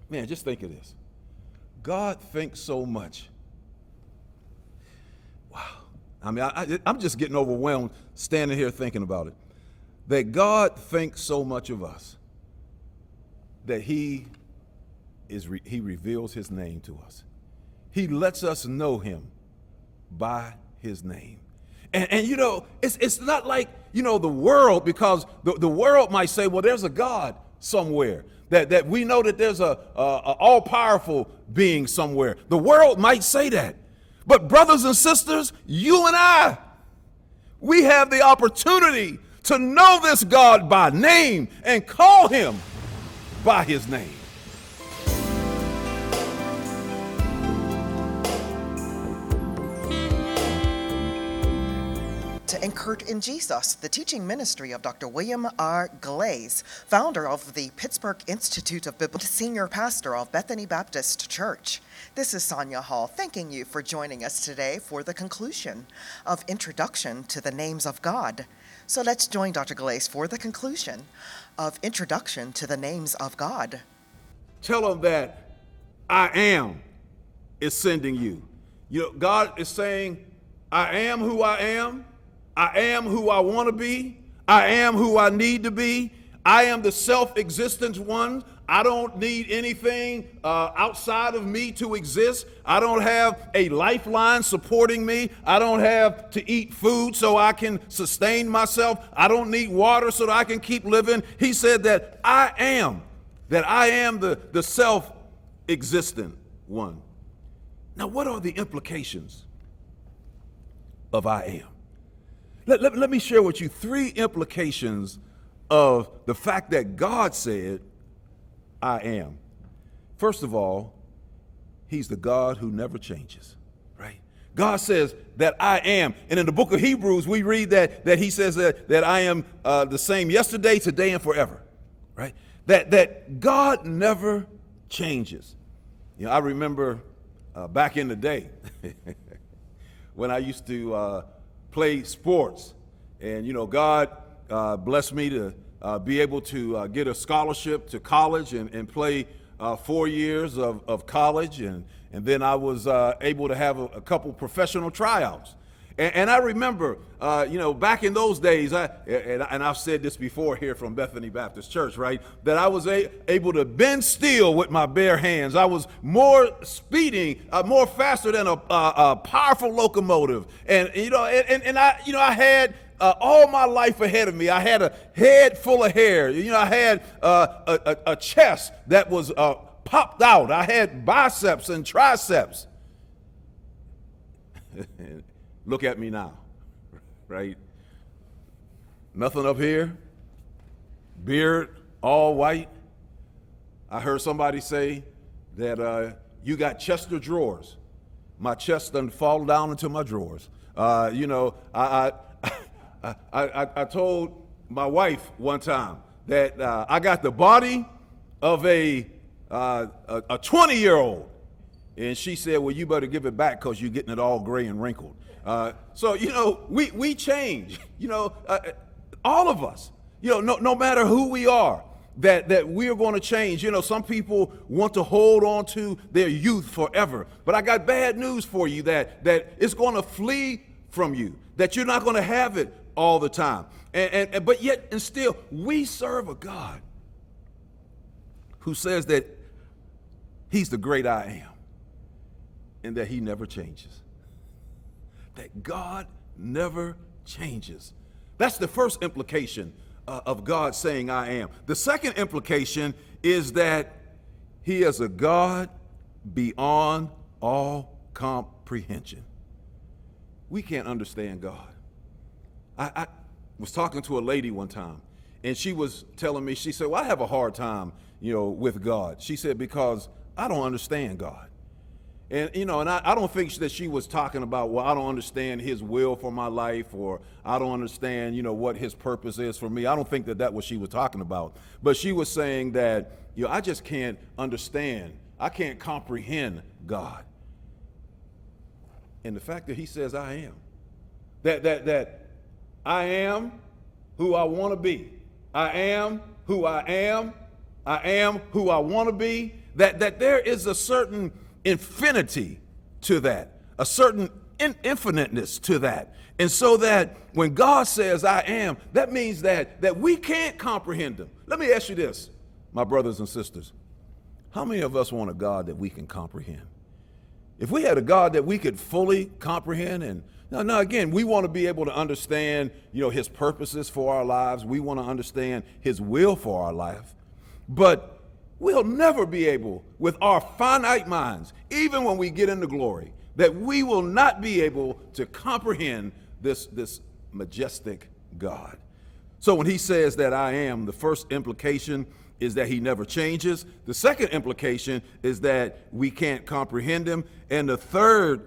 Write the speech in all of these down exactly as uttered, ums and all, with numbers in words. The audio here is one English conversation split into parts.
Man, just think of this. God thinks so much. Wow. I mean, I, I, I'm just getting overwhelmed standing here thinking about it. That God thinks so much of us that he is re- he reveals his name to us. He lets us know him by his name. And, and you know, it's it's not like, you know, the world, because the, the world might say, well, there's a God somewhere. That, that we know that there's a, a, a all-powerful being somewhere. The world might say that. But brothers and sisters, you and I, we have the opportunity to know this God by name and call him by his name. To Anchored in Jesus, the teaching ministry of Doctor William R. Glaze, founder of the Pittsburgh Institute of Biblical, senior pastor of Bethany Baptist Church. This is Sonia Hall, thanking you for joining us today for the conclusion of Introduction to the Names of God. So let's join Doctor Glaze for the conclusion of Introduction to the Names of God. Tell them that I am is sending you. You know, God is saying, I am who I am. I am who I want to be. I am who I need to be. I am the self-existent one. I don't need anything uh, outside of me to exist. I don't have a lifeline supporting me. I don't have to eat food so I can sustain myself. I don't need water so that I can keep living. He said that I am, that I am the, the self-existent one. Now, what are the implications of I am? Let, let, let me share with you three implications of the fact that God said, I am. First of all, he's the God who never changes, right? God says that I am. And in the book of Hebrews, we read that, that he says that, that I am uh, the same yesterday, today, and forever, right? That, that God never changes. You know, I remember uh, back in the day when I used to uh, play sports, and you know, God uh, blessed me to uh, be able to uh, get a scholarship to college and, and play uh, four years of, of college, and and then I was uh, able to have a, a couple professional tryouts. And, and I remember, uh, you know, back in those days, I, and, and I've said this before here from Bethany Baptist Church, right, that I was a, able to bend steel with my bare hands. I was more speeding, uh, more faster than a, a, a powerful locomotive. And, you know, and, and I, you know, I had uh, all my life ahead of me. I had a head full of hair. You know, I had uh, a, a, a chest that was uh, popped out. I had biceps and triceps. Look at me now, right? Nothing up here, beard all white. I heard somebody say that uh, you got Chester drawers. My chest done fall down into my drawers. Uh, you know, I I, I I I told my wife one time that uh, I got the body of a uh, a twenty-year-old, and she said, "Well, you better give it back because you're getting it all gray and wrinkled." Uh, so, you know, we, we change, you know, uh, all of us, you know, no, no matter who we are, that, that we're going to change. You know, some people want to hold on to their youth forever, but I got bad news for you that, that it's going to flee from you, that you're not going to have it all the time. And, and, and but yet and still, we serve a God who says that he's the great I am and that he never changes. That God never changes. That's the first implication uh, of God saying I am. The second implication is that he is a God beyond all comprehension. We can't understand God. I, I was talking to a lady one time, and she was telling me, she said, well, I have a hard time, you know, with God. She said, because I don't understand God. And, you know, and I, I don't think that she was talking about, well, I don't understand his will for my life, or I don't understand, you know, what his purpose is for me. I don't think that that's what she was talking about. But she was saying that, you know, I just can't understand. I can't comprehend God. And the fact that he says I am, that, that, that I am who I want to be. I am who I am. I am who I want to be. that, that there is a certain infinity to that, a certain in- infiniteness to that. And so that when God says, I am, that means that, that we can't comprehend him. Let me ask you this, my brothers and sisters. How many of us want a God that we can comprehend? If we had a God that we could fully comprehend, and now, now again, we want to be able to understand, you know, his purposes for our lives. We want to understand his will for our life. But we'll never be able, with our finite minds, even when we get into glory, that we will not be able to comprehend this, this majestic God. So when he says that I am, the first implication is that he never changes. The second implication is that we can't comprehend him. And the third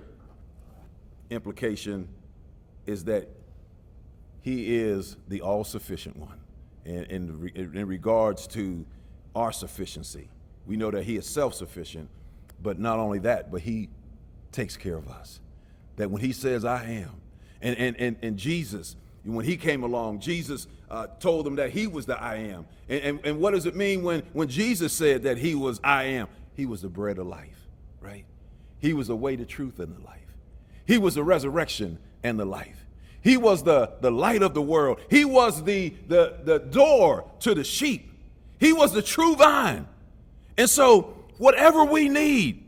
implication is that he is the all-sufficient one in, in, in regards to our sufficiency. We know that he is self-sufficient, but not only that, but he takes care of us. That when he says, I am, and, and, and, and Jesus, when he came along, Jesus uh, told them that he was the I am. And, and, and what does it mean when, when Jesus said that he was I am? He was the bread of life, right? He was the way, the truth, and the life. He was the resurrection and the life. He was the, the light of the world. He was the, the, the door to the sheep. He was the true vine. And so whatever we need,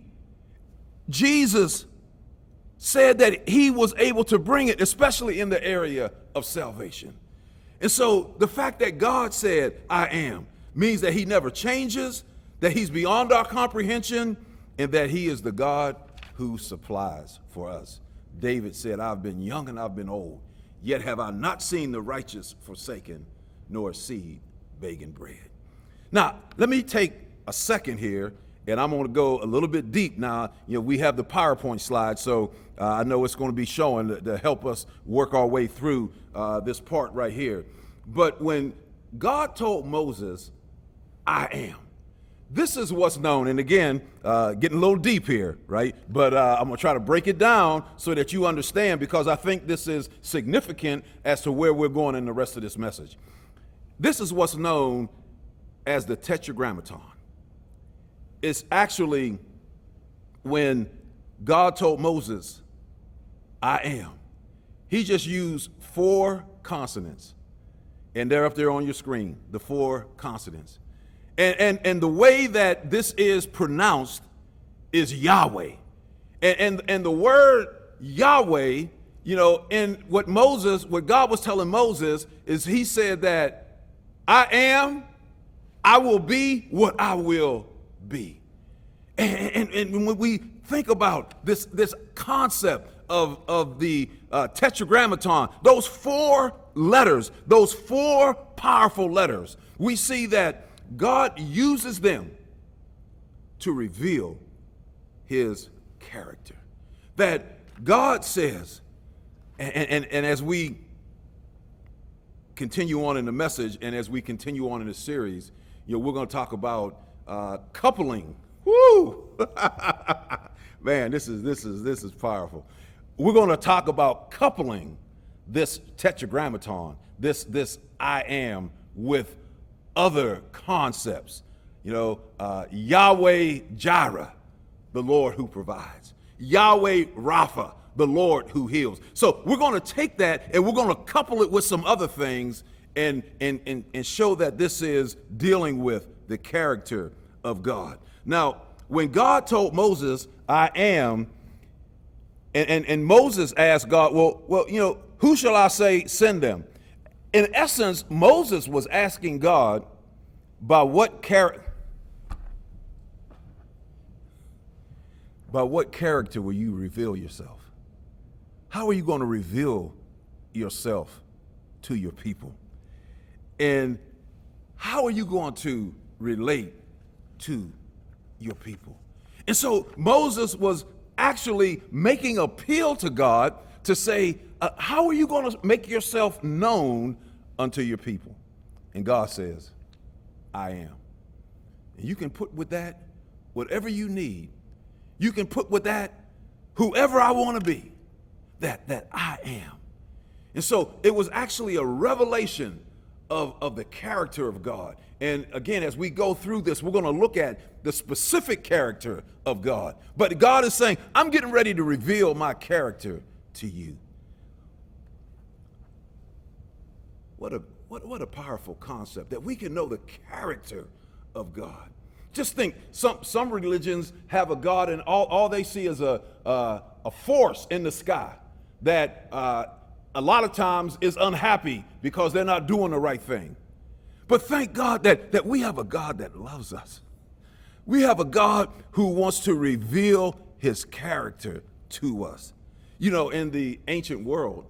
Jesus said that he was able to bring it, especially in the area of salvation. And so the fact that God said, I am, means that he never changes, that he's beyond our comprehension, and that he is the God who supplies for us. David said, I've been young and I've been old, yet have I not seen the righteous forsaken, nor seed begging bread. Now, let me take a second here, and I'm going to go a little bit deep now. You know, we have the PowerPoint slide, so uh, I know it's going to be showing to, to help us work our way through uh, this part right here. But when God told Moses, I am, this is what's known, and again, uh, getting a little deep here, right? But uh, I'm going to try to break it down so that you understand, because I think this is significant as to where we're going in the rest of this message. This is what's known as the Tetragrammaton. It's actually when God told Moses, I am. He just used four consonants, and they're up there on your screen, the four consonants. And, and, and the way that this is pronounced is Yahweh. And, and, and the word Yahweh, you know, in what Moses, what God was telling Moses is he said that I am, I will be what I will be. And, and, and when we think about this, this concept of, of the uh, Tetragrammaton, those four letters, those four powerful letters, we see that God uses them to reveal his character. That God says, and, and, and as we continue on in the message and as we continue on in the series, you know, we're going to talk about uh, coupling. Woo! Man, this is this is this is powerful. We're going to talk about coupling this Tetragrammaton, this this I am, with other concepts. You know, uh, Yahweh Jireh, the Lord who provides. Yahweh Rapha, the Lord who heals. So we're going to take that and we're going to couple it with some other things and, and, and, and show that this is dealing with the character of God. Now, when God told Moses, I am, and, and, and Moses asked God, well, well, you know, who shall I say send them? In essence, Moses was asking God, by what character, by what character will you reveal yourself? How are you going to reveal yourself to your people? And how are you going to relate to your people? And so Moses was actually making appeal to God to say, uh, how are you going to make yourself known unto your people? And God says, I am. And you can put with that whatever you need. You can put with that whoever I want to be, that, that I am. And so it was actually a revelation of, of the character of God. And again, as we go through this, we're going to look at the specific character of God. But God is saying, I'm getting ready to reveal my character to you. What a what, what a powerful concept, that we can know the character of God. Just think, some some religions have a God, and all, all they see is a, uh, a force in the sky that uh, a lot of times is unhappy because they're not doing the right thing. But thank God that, that we have a God that loves us. We have a God who wants to reveal his character to us. You know, in the ancient world,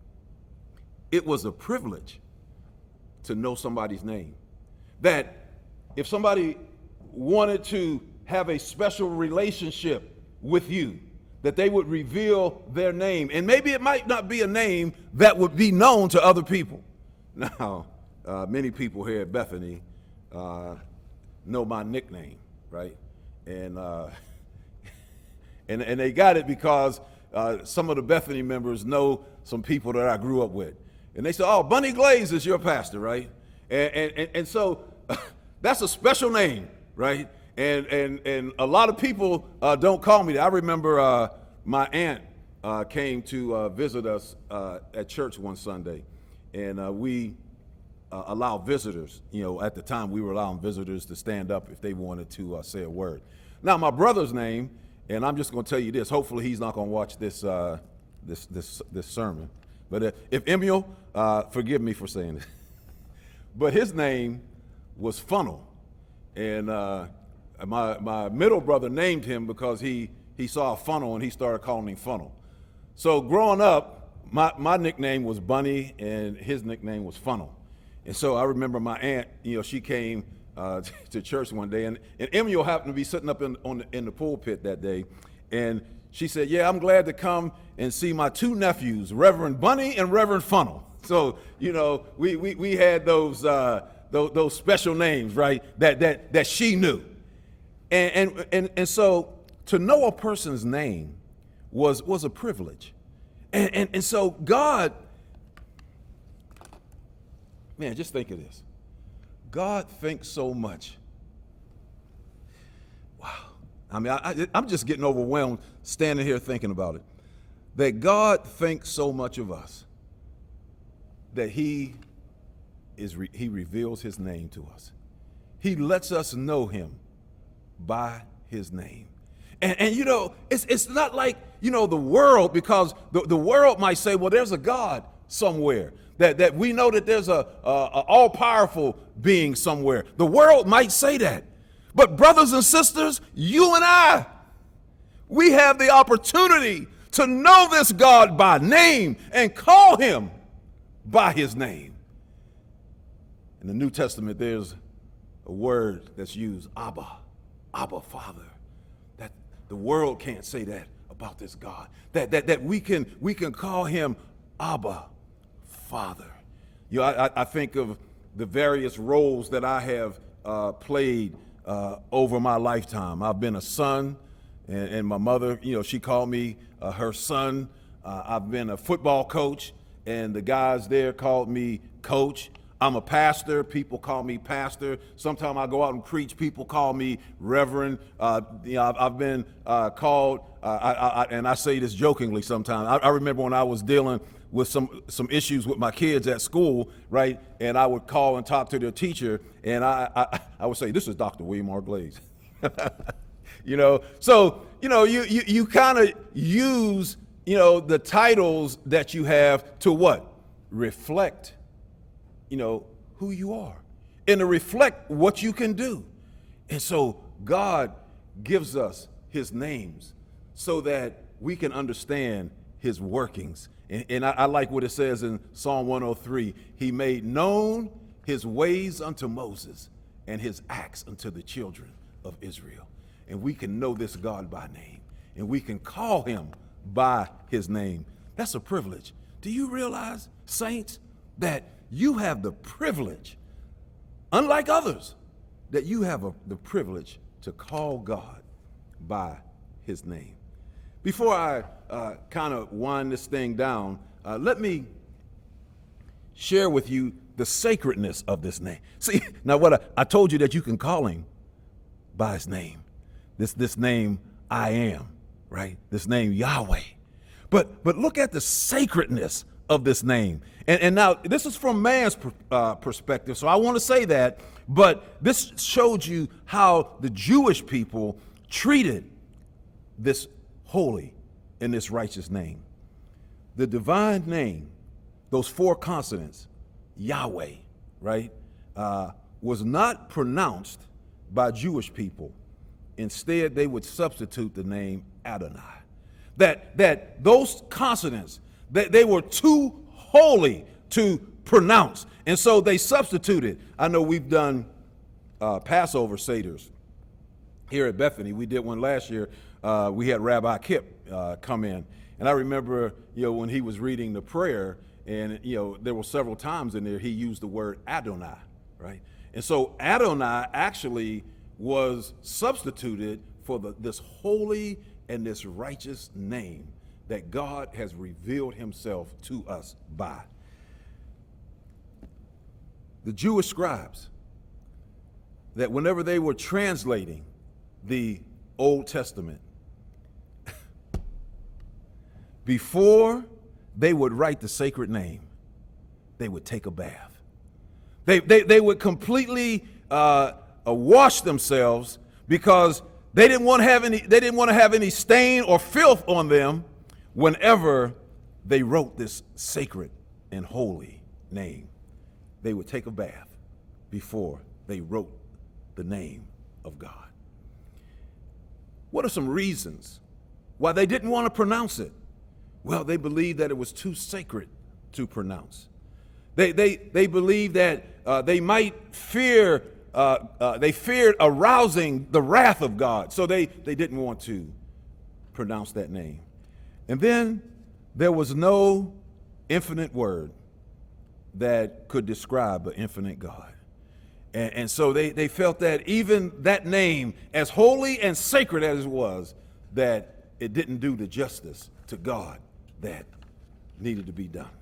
it was a privilege to know somebody's name. That if somebody wanted to have a special relationship with you, that they would reveal their name. And maybe it might not be a name that would be known to other people. Now, uh, many people here at Bethany uh, know my nickname, right? And, uh, and, and they got it because uh, some of the Bethany members know some people that I grew up with. And they say, oh, Bunny Glaze is your pastor, right? And, and, and so that's a special name, right? And, and, and a lot of people uh, don't call me that. I remember uh, my aunt uh, came to uh, visit us uh, at church one Sunday, and uh, we uh, allowed visitors, you know, at the time we were allowing visitors to stand up if they wanted to uh, say a word. Now, my brother's name, and I'm just going to tell you this, hopefully he's not going to watch this, uh, this, this, this sermon, but uh, if Emil, uh, forgive me for saying this, but his name was Funnel, and uh, my, my middle brother named him because he, he saw a funnel and he started calling him Funnel. So growing up, my, my nickname was Bunny and his nickname was Funnel. And so I remember my aunt, you know, she came uh, to church one day, and, and Emil happened to be sitting up in, on the, in the pulpit that day. And she said, yeah, I'm glad to come and see my two nephews, Reverend Bunny and Reverend Funnel. So, you know, we, we, we had those, uh, those, those special names, right, that, that, that she knew. And, and, and, and so to know a person's name was, was a privilege. And, and, and so God, man, just think of this. God thinks so much. Wow. I mean, I, I, I'm just getting overwhelmed standing here thinking about it. That God thinks so much of us that he, is re, he reveals his name to us. He lets us know him by his name. And, and you know, it's, it's not like, you know, the world, because the, the world might say, well, there's a God somewhere. That, that we know that there's a, a, a all-powerful being somewhere. The world might say that. But brothers and sisters, you and I, we have the opportunity to know this God by name and call him by his name. In the New Testament, there's a word that's used, Abba, Abba, Father. That the world can't say that about this God. That, that, that we can, we can call him Abba, Father. You know, I, I think of the various roles that I have uh, played uh, over my lifetime. I've been a son, and, and my mother, you know, she called me uh, her son. Uh, I've been a football coach, and the guys there called me coach. I'm a pastor. People call me pastor. Sometimes I go out and preach. People call me reverend. Uh, you know, I've, I've been uh, called, uh, I, I, and I say this jokingly sometimes. I, I remember when I was dealing with some some issues with my kids at school, right? And I would call and talk to their teacher, and I I, I would say, "This is Doctor William R. Glaze." You know, so you know, you you, you kind of use, you know, the titles that you have to what? Reflect, you know, who you are, and to reflect what you can do. And so God gives us his names so that we can understand his workings. And, and I, I like what it says in Psalm one oh three. He made known his ways unto Moses and his acts unto the children of Israel. And we can know this God by name, and we can call him by his name. That's a privilege. Do you realize, saints, that you have the privilege, unlike others, that you have a, the privilege to call God by his name? Before I uh, kind of wind this thing down, uh, let me share with you the sacredness of this name. See, now what I, I told you that you can call him by his name. This this name I am, right? This name Yahweh. But but look at the sacredness of this name. And, and now this is from man's per, uh, perspective, so I want to say that, but this showed you how the Jewish people treated this holy and this righteous name. The divine name, those four consonants, Yahweh, right, uh, was not pronounced by Jewish people. Instead, they would substitute the name Adonai. That, that those consonants, that they were too holy to pronounce. And so they substituted. I know we've done uh, Passover Seders here at Bethany. We did one last year. Uh, we had Rabbi Kip uh, come in. And I remember, you know, when he was reading the prayer, and, you know, there were several times in there he used the word Adonai, right? And so Adonai actually was substituted for the, this holy and this righteous name that God has revealed himself to us by. The Jewish scribes, that whenever they were translating the Old Testament, before they would write the sacred name, they would take a bath. They, they, they would completely uh, uh, wash themselves because they didn't want to have any, they didn't want to have any stain or filth on them whenever they wrote this sacred and holy name. They would take a bath before they wrote the name of God. What are some reasons why they didn't want to pronounce it? Well, they believed that it was too sacred to pronounce. They they they believed that uh, they might fear uh, uh, they feared arousing the wrath of God, so they they didn't want to pronounce that name. And then there was no infinite word that could describe an infinite God. And, and so they, they felt that even that name, as holy and sacred as it was, that it didn't do the justice to God that needed to be done.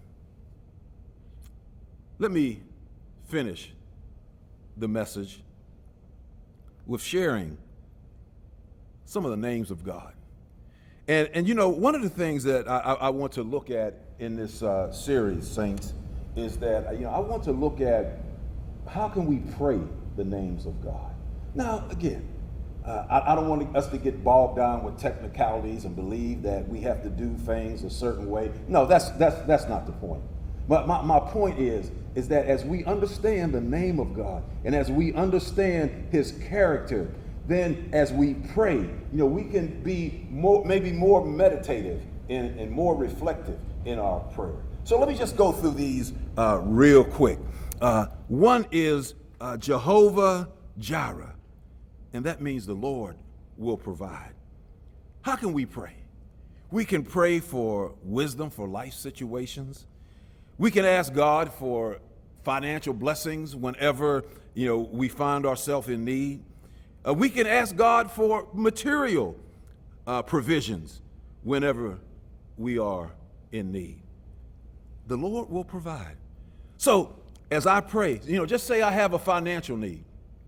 Let me finish the message with sharing some of the names of God. And, and you know, one of the things that I, I want to look at in this uh, series, Saints, is that, you know, I want to look at how can we pray the names of God. Now, again, uh, I, I don't want us to get bogged down with technicalities and believe that we have to do things a certain way. No, that's that's that's not the point. But my, my point is, is that as we understand the name of God and as we understand his character, then as we pray, you know, we can be more, maybe more meditative and, and more reflective in our prayer. So let me just go through these uh, real quick. Uh, one is uh, Jehovah Jireh, and that means the Lord will provide. How can we pray? We can pray for wisdom for life situations. We can ask God for financial blessings whenever, you know, we find ourselves in need. Uh, we can ask God for material uh, provisions whenever we are in need. The Lord will provide. So as I pray, you know, just say I have a financial need.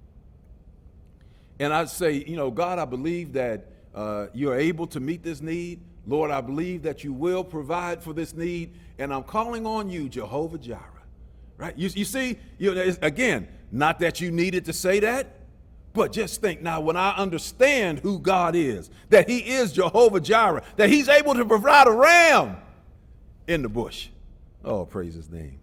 And I say, you know, God, I believe that uh, you're able to meet this need. Lord, I believe that you will provide for this need. And I'm calling on you, Jehovah Jireh. Right? You, you see, you know, again, not that you needed to say that, but just think now, when I understand who God is, that he is Jehovah Jireh, that he's able to provide a ram in the bush. Oh, praise his name.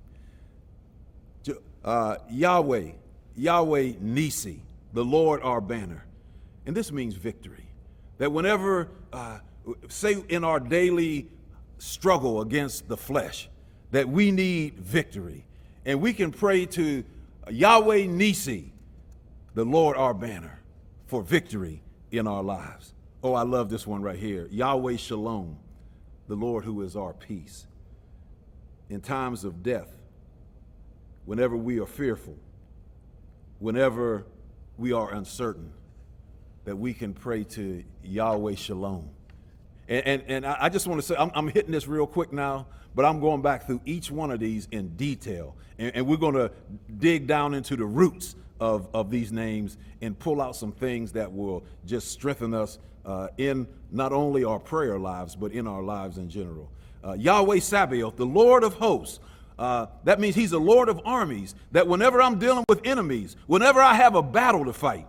Uh, Yahweh, Yahweh Nisi, the Lord our banner. And this means victory. That whenever, uh, say in our daily struggle against the flesh, that we need victory. And we can pray to Yahweh Nisi, the Lord our banner, for victory in our lives. Oh, I love this one right here. Yahweh Shalom, the Lord who is our peace. In times of death, whenever we are fearful, whenever we are uncertain, that we can pray to Yahweh Shalom. And, and, and I just want to say, I'm, I'm hitting this real quick now, but I'm going back through each one of these in detail. And, and we're going to dig down into the roots of, of these names and pull out some things that will just strengthen us uh, in not only our prayer lives, but in our lives in general. Uh, Yahweh Sabaoth, the Lord of hosts. Uh, that means he's the Lord of armies, that whenever I'm dealing with enemies, whenever I have a battle to fight,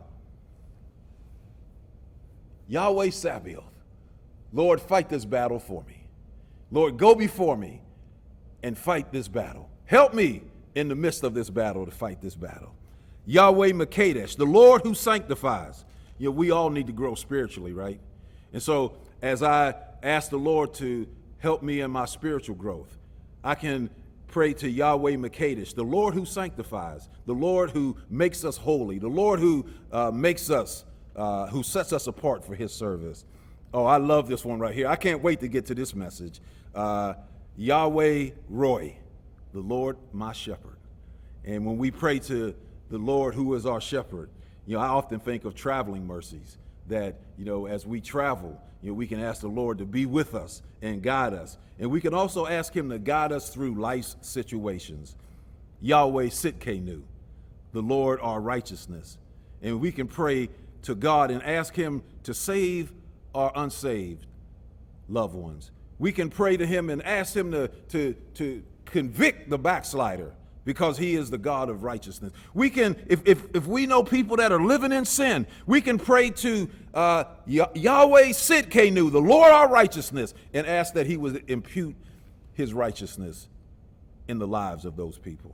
Yahweh Sabaoth, Lord, fight this battle for me. Lord, go before me and fight this battle. Help me in the midst of this battle to fight this battle. Yahweh Makadesh, the Lord who sanctifies. You know, we all need to grow spiritually, right? And so as I ask the Lord to help me in my spiritual growth, I can pray to Yahweh Makadesh, the Lord who sanctifies, the Lord who makes us holy, the Lord who uh, makes us, uh, who sets us apart for his service. Oh, I love this one right here. I can't wait to get to this message. Uh, Yahweh Roy, the Lord my shepherd. And when we pray to the Lord who is our shepherd, you know, I often think of traveling mercies, that, you know, as we travel, you know, we can ask the Lord to be with us and guide us. And we can also ask him to guide us through life's situations. Yahweh Sitkenu, the Lord our righteousness. And we can pray to God and ask him to save our unsaved loved ones. We can pray to him and ask him to, to, to convict the backslider, because he is the God of righteousness. We can, if, if, if we know people that are living in sin, we can pray to uh, Yahweh Sitkenu, the Lord our righteousness, and ask that he would impute his righteousness in the lives of those people.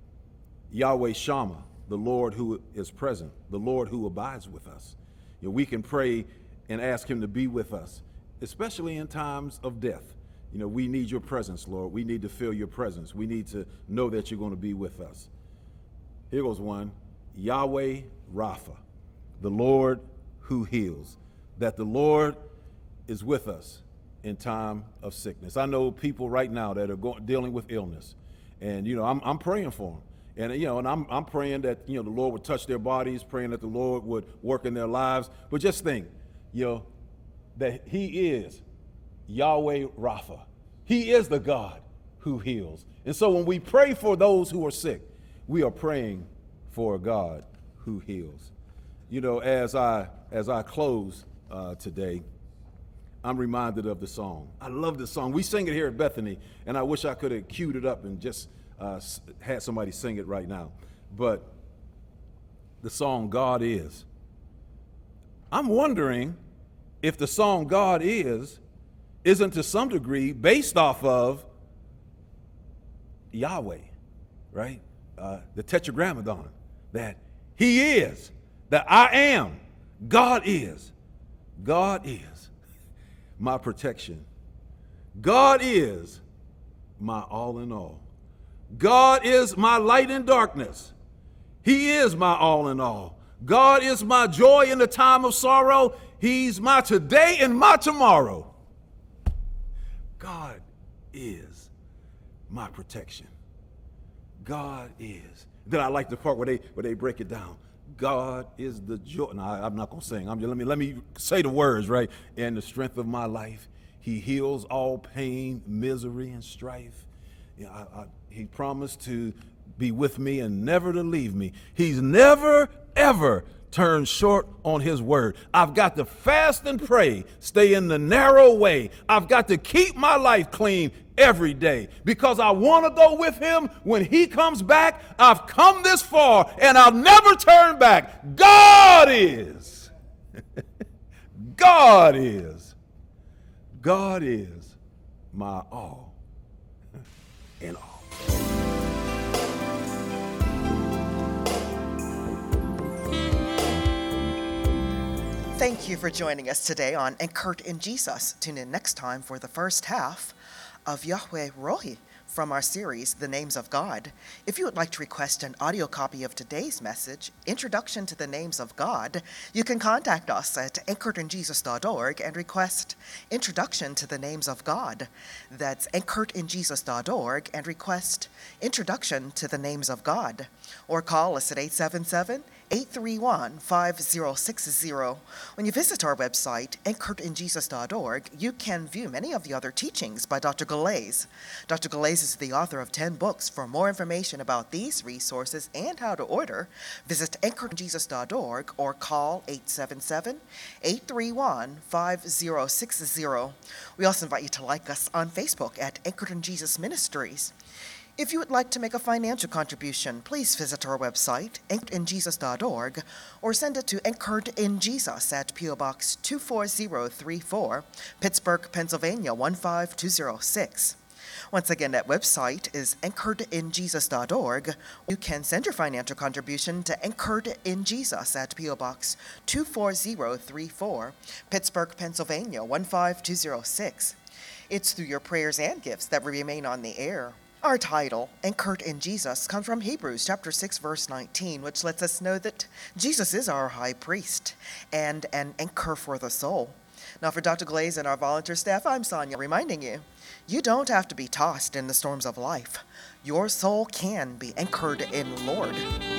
Yahweh Shammah, the Lord who is present, the Lord who abides with us. You know, we can pray and ask him to be with us, especially in times of death. You know, we need your presence, Lord. We need to feel your presence. We need to know that you're going to be with us. Here goes one. Yahweh Rapha, the Lord who heals. That the Lord is with us in time of sickness. I know people right now that are going, dealing with illness. And, you know, I'm, I'm praying for them. And, you know, and I'm, I'm praying that, you know, the Lord would touch their bodies, praying that the Lord would work in their lives. But just think, you know, that he is Yahweh Rapha. He is the God who heals. And so when we pray for those who are sick, we are praying for a God who heals. You know, as I as I close uh, today, I'm reminded of the song. I love this song. We sing it here at Bethany, and I wish I could have queued it up and just uh, had somebody sing it right now. But the song, God Is. I'm wondering if the song God Is isn't to some degree based off of Yahweh, right? Uh, the Tetragrammaton, that he is, that I am, God is. God is my protection. God is my all in all. God is my light in darkness. He is my all in all. God is my joy in the time of sorrow. He's my today and my tomorrow. God is my protection. God is. Then I like the part where they where they break it down. God is the joy. No, I, I'm not gonna sing. I'm just, let me let me say the words, right? And the strength of my life. He heals all pain, misery, and strife. You know, I, I, he promised to be with me and never to leave me. He's never ever turn short on his word. I've got to fast and pray, stay in the narrow way. I've got to keep my life clean every day because I want to go with him when he comes back. I've come this far and I'll never turn back. God is. God is. God is my all in all. Thank you for joining us today on Anchored in Jesus. Tune in next time for the first half of Yahweh Rohi from our series, The Names of God. If you would like to request an audio copy of today's message, Introduction to the Names of God, you can contact us at anchored in jesus dot org and request Introduction to the Names of God. That's anchored in jesus dot org and request Introduction to the Names of God. Or call us at eight seven seven, eight three one, five zero six zero. When you visit our website, anchored in jesus dot org, you can view many of the other teachings by Doctor Galais. Doctor Galais is the author of ten books. For more information about these resources and how to order, visit anchored in jesus dot org or call eight seven seven, eight three one, five zero six zero. We also invite you to like us on Facebook at Anchored in Jesus Ministries. If you would like to make a financial contribution, please visit our website, anchored in jesus dot org, or send it to Anchored in Jesus at P O Box two four zero three four, Pittsburgh, Pennsylvania one five two zero six. Once again, that website is anchored in jesus dot org. You can send your financial contribution to Anchored in Jesus at P O Box two four zero three four, Pittsburgh, Pennsylvania one five two zero six. It's through your prayers and gifts that we remain on the air. Our title, Anchored in Jesus, comes from Hebrews chapter six, verse nineteen, which lets us know that Jesus is our high priest and an anchor for the soul. Now, for Doctor Galais and our volunteer staff, I'm Sonia, reminding you, you don't have to be tossed in the storms of life. Your soul can be anchored in the Lord.